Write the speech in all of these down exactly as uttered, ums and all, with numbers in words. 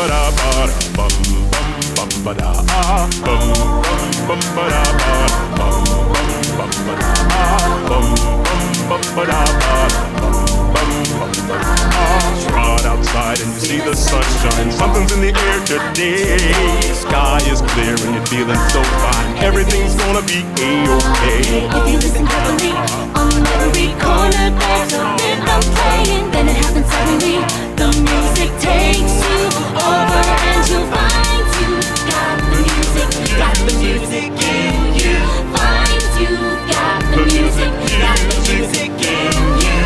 Trot outside and you see the sunshine. Something's in the air today. Sky is clear and you're feeling so fine. Everything's gonna be A-okay. If you listen carefully, on every corner there's a rhythm playing. Then it happens suddenly. The music takes you over and you'll find you got the music, got the music in you. Find you got the music, got the music in you.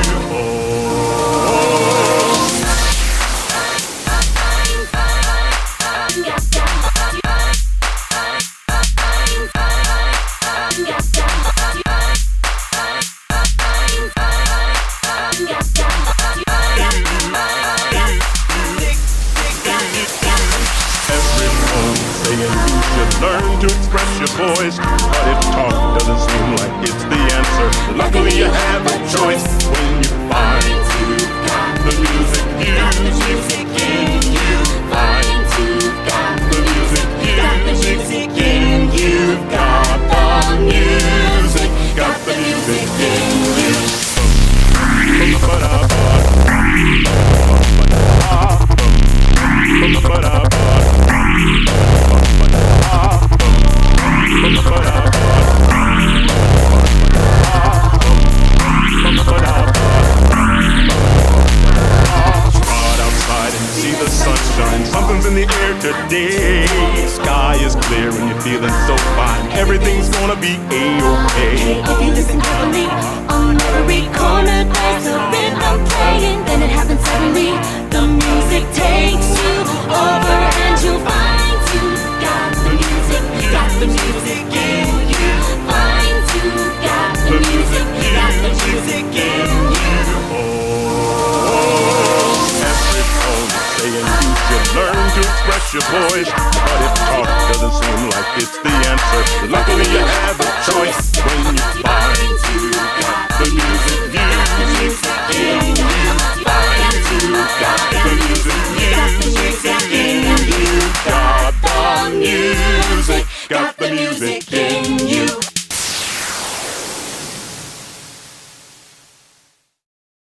Learn to express your voice, but if talk doesn't seem like it's the answer, luckily you have a choice when you find you got the music, music in you. Find you got the music, music in you. Got the music, got the music in you. Something's in the air today. Sky is clear and you're feeling so fine. Everything's gonna be A-okay. If you listen carefully, on every corner there's a rhythm playing. Then it happens suddenly. The music takes you over and you'll find you got the music, got the music in you. Find you got the music, got the music in you. Saying you should learn to express your voice, but if talk doesn't seem like it's the answer, luckily you